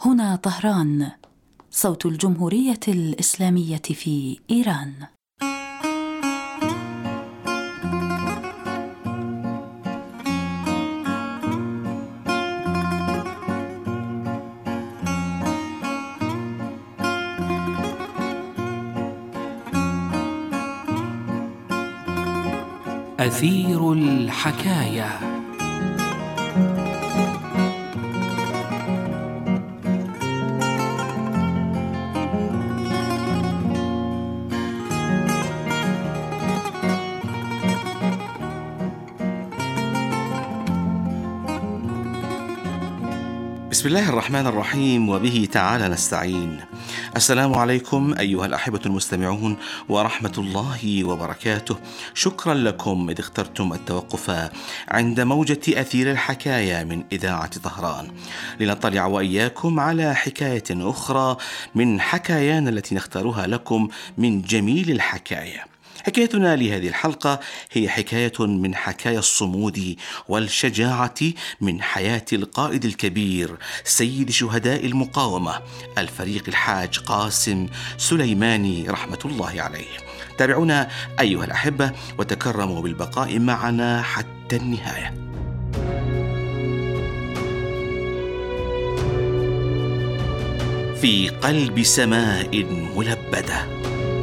هنا طهران، صوت الجمهورية الإسلامية في إيران. أثير الحكاية. بسم الله الرحمن الرحيم، وبه تعالى نستعين. السلام عليكم أيها الأحبة المستمعون ورحمة الله وبركاته. شكرا لكم إذ اخترتم التوقف عند موجة أثير الحكاية من إذاعة طهران لنطلع وإياكم على حكاية أخرى من حكايانا التي نختارها لكم من جميل الحكاية. حكايتنا لهذه الحلقة هي حكاية من حكايا الصمود والشجاعة من حياة القائد الكبير سيد شهداء المقاومة الفريق الحاج قاسم سليماني رحمة الله عليه. تابعونا أيها الأحبة وتكرموا بالبقاء معنا حتى النهاية. في قلب سماء ملبدة،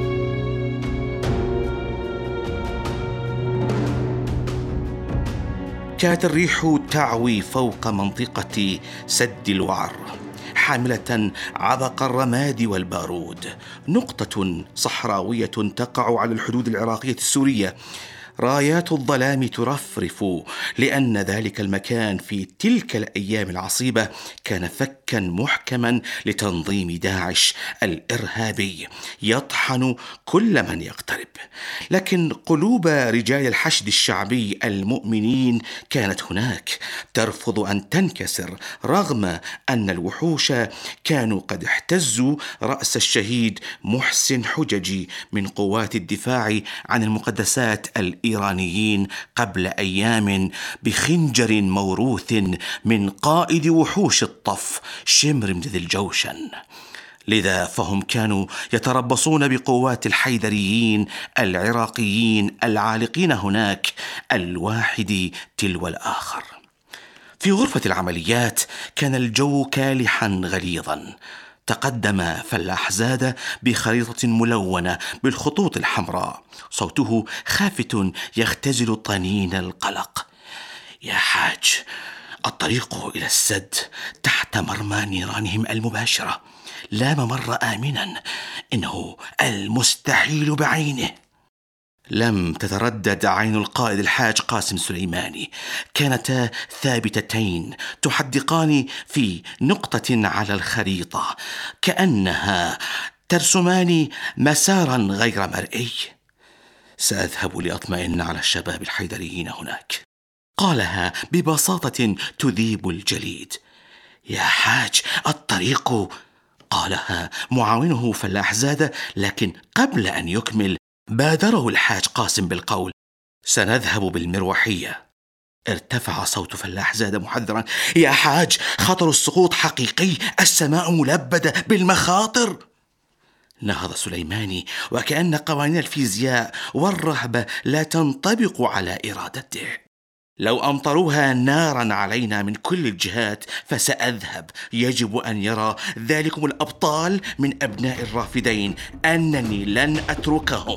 كانت الريح تعوي فوق منطقة سد الوعر حاملة عبق الرماد والبارود، نقطة صحراوية تقع على الحدود العراقية السورية. رايات الظلام ترفرف لأن ذلك المكان في تلك الأيام العصيبة كان فكا محكما لتنظيم داعش الإرهابي يطحن كل من يقترب. لكن قلوب رجال الحشد الشعبي المؤمنين كانت هناك ترفض أن تنكسر، رغم أن الوحوش كانوا قد احتزوا رأس الشهيد محسن حججي من قوات الدفاع عن المقدسات الإيرانيين قبل أيام بخنجر موروث من قائد وحوش الطف شمر ذي الجوشن. لذا فهم كانوا يتربصون بقوات الحيدريين العراقيين العالقين هناك الواحد تلو الآخر. في غرفة العمليات كان الجو كالحا غليظا. تقدم فلاح زاد بخريطة ملونة بالخطوط الحمراء، صوته خافت يختزل طنين القلق. يا حاج، الطريق إلى السد تحت مرمى نيرانهم المباشرة، لا ممر آمنا، إنه المستحيل بعينه. لم تتردد عين القائد الحاج قاسم سليماني، كانتا ثابتتين تحدقان في نقطة على الخريطة كأنها ترسمان مسارا غير مرئي. سأذهب لأطمئن على الشباب الحيدريين هناك، قالها ببساطة تذيب الجليد. يا حاج، الطريق، قالها معاونه فلاح زاد، لكن قبل أن يكمل بادره الحاج قاسم بالقول: سنذهب بالمروحية. ارتفع صوت فلاح زاد محذرا: يا حاج، خطر السقوط حقيقي، السماء ملبدة بالمخاطر. نهض سليماني وكأن قوانين الفيزياء والرهبة لا تنطبق على إرادته. لو أمطروها نارا علينا من كل الجهات فسأذهب، يجب أن يرى ذلكم الأبطال من أبناء الرافدين أنني لن أتركهم.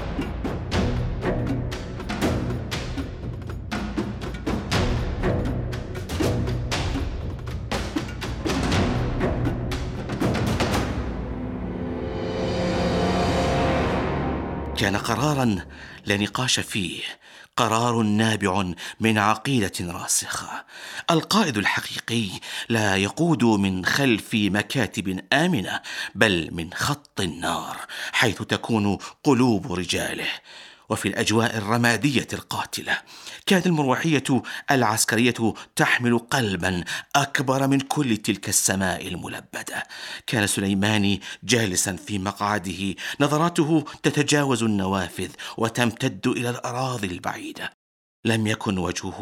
كان قرارا لا نقاش فيه، قرار نابع من عقيدة راسخة. القائد الحقيقي لا يقود من خلف مكاتب آمنة، بل من خط النار حيث تكون قلوب رجاله. وفي الأجواء الرمادية القاتلة كانت المروحية العسكرية تحمل قلبا أكبر من كل تلك السماء الملبدة. كان سليماني جالسا في مقعده، نظراته تتجاوز النوافذ وتمتد إلى الأراضي البعيدة. لم يكن وجهه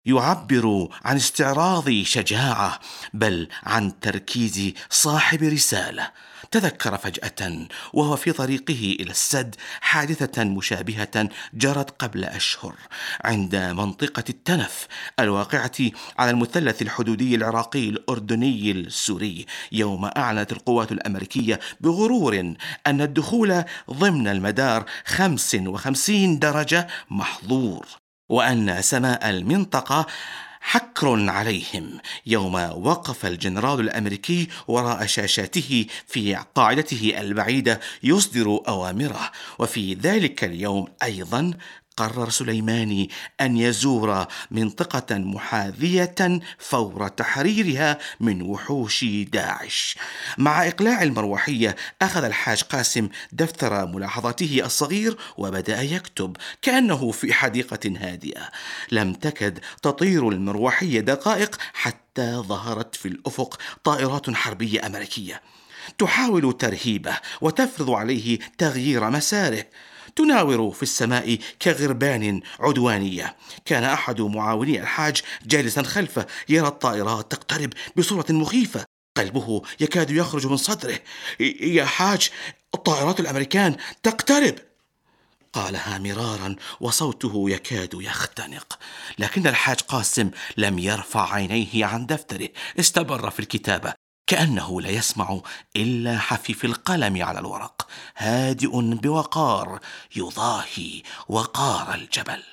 يعبر عن استعراض شجاعة، بل عن تركيز صاحب رسالة. تذكر فجأة وهو في طريقه إلى السد حادثة مشابهة جرت قبل أشهر عند منطقة التنف الواقعة على المثلث الحدودي العراقي الأردني السوري، يوم أعلنت القوات الأمريكية بغرور أن الدخول ضمن المدار 55 درجة محظور، وأن سماء المنطقة حكر عليهم، يوم وقف الجنرال الأمريكي وراء شاشاته في قاعدته البعيدة يصدر أوامره. وفي ذلك اليوم أيضا قرر سليماني أن يزور منطقة محاذية فور تحريرها من وحوش داعش. مع إقلاع المروحية أخذ الحاج قاسم دفتر ملاحظاته الصغير وبدأ يكتب كأنه في حديقة هادئة. لم تكد تطير المروحية دقائق حتى ظهرت في الأفق طائرات حربية أمريكية تحاول ترهيبه وتفرض عليه تغيير مساره، تناور في السماء كغربان عدوانية. كان أحد معاوني الحاج جالسا خلفه يرى الطائرات تقترب بصورة مخيفة، قلبه يكاد يخرج من صدره. يا حاج، الطائرات الأمريكان تقترب، قالها مرارا وصوته يكاد يختنق. لكن الحاج قاسم لم يرفع عينيه عن دفتره، استمر في الكتابة كأنه لا يسمع إلا حفيف القلم على الورق، هادئ بوقار يضاهي وقار الجبل.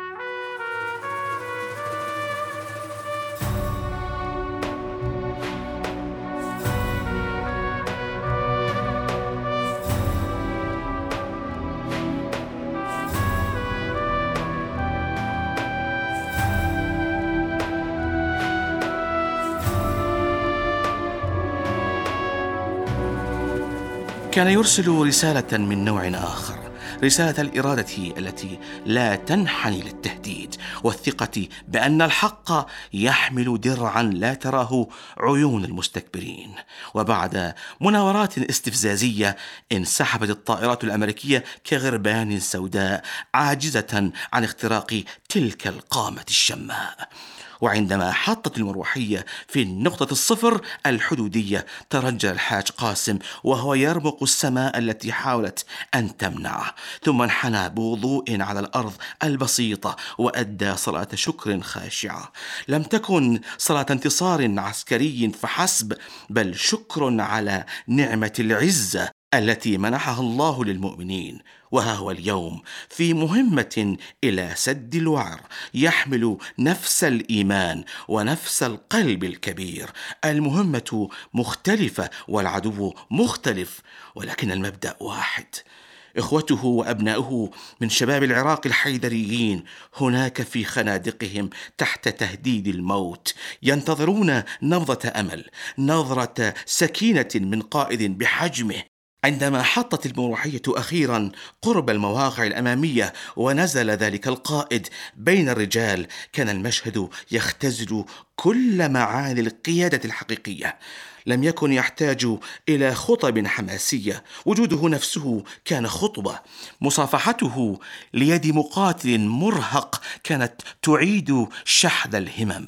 كان يرسل رسالة من نوع آخر، رسالة الإرادة التي لا تنحني للتهديد، والثقة بأن الحق يحمل درعا لا تراه عيون المستكبرين. وبعد مناورات استفزازية انسحبت الطائرات الأمريكية كغربان سوداء عاجزة عن اختراق تلك القامة الشماء. وعندما حطت المروحية في النقطة الصفر الحدودية ترجى الحاج قاسم وهو يرمق السماء التي حاولت أن تمنعه، ثم انحنى بوضوء على الأرض البسيطة وأدى صلاة شكر خاشعة. لم تكن صلاة انتصار عسكري فحسب، بل شكر على نعمة العزة التي منحها الله للمؤمنين. وها هو اليوم في مهمة إلى سد الوعر، يحمل نفس الإيمان ونفس القلب الكبير. المهمة مختلفة والعدو مختلف، ولكن المبدأ واحد. إخوته وأبناؤه من شباب العراق الحيدريين هناك في خنادقهم تحت تهديد الموت، ينتظرون نبضة أمل، نظرة سكينة من قائد بحجمه. عندما حطت المروحية أخيرا قرب المواقع الأمامية ونزل ذلك القائد بين الرجال، كان المشهد يختزل كل معاني القيادة الحقيقية. لم يكن يحتاج إلى خطب حماسية، وجوده نفسه كان خطبة. مصافحته ليد مقاتل مرهق كانت تعيد شحذ الهمم.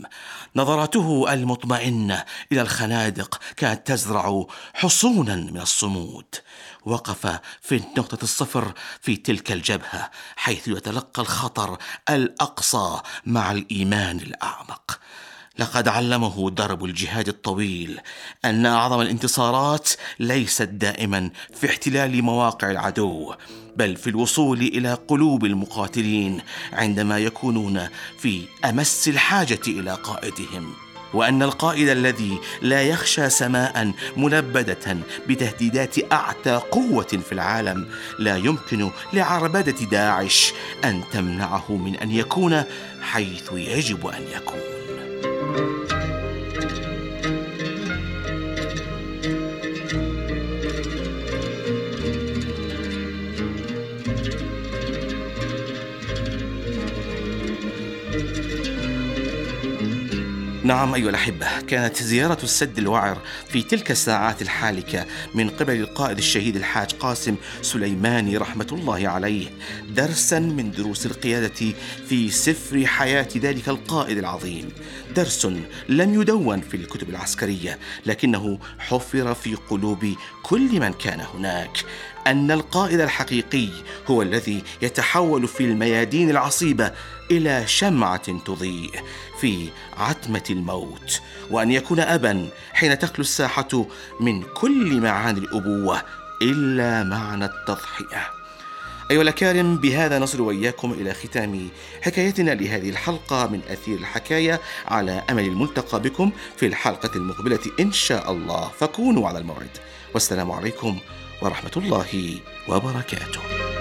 نظراته المطمئنة إلى الخنادق كانت تزرع حصونا من الصمود. وقف في نقطة الصفر في تلك الجبهة حيث يتلقى الخطر الأقصى مع الإيمان الأعمق. لقد علمه درب الجهاد الطويل أن أعظم الانتصارات ليست دائما في احتلال مواقع العدو، بل في الوصول إلى قلوب المقاتلين عندما يكونون في أمس الحاجة إلى قائدهم. وأن القائد الذي لا يخشى سماء ملبدة بتهديدات أعتى قوة في العالم لا يمكن لعربدة داعش أن تمنعه من أن يكون حيث يجب أن يكون. نعم أيها الأحبة، كانت زيارة السد الوعر في تلك الساعات الحالكة من قبل القائد الشهيد الحاج قاسم سليماني رحمة الله عليه درسا من دروس القيادة في سفر حياة ذلك القائد العظيم، درس لم يدون في الكتب العسكرية لكنه حفر في قلوب كل من كان هناك، أن القائد الحقيقي هو الذي يتحول في الميادين العصيبة إلى شمعة تضيء في عتمة الموت، وأن يكون أبا حين تخلو الساحة من كل معاني الأبوة إلا معنى التضحية. أيها الأكارم، بهذا نصل وإياكم إلى ختام حكايتنا لهذه الحلقة من أثير الحكاية، على أمل الملتقى بكم في الحلقة المقبلة إن شاء الله، فكونوا على الموعد، والسلام عليكم ورحمة الله وبركاته.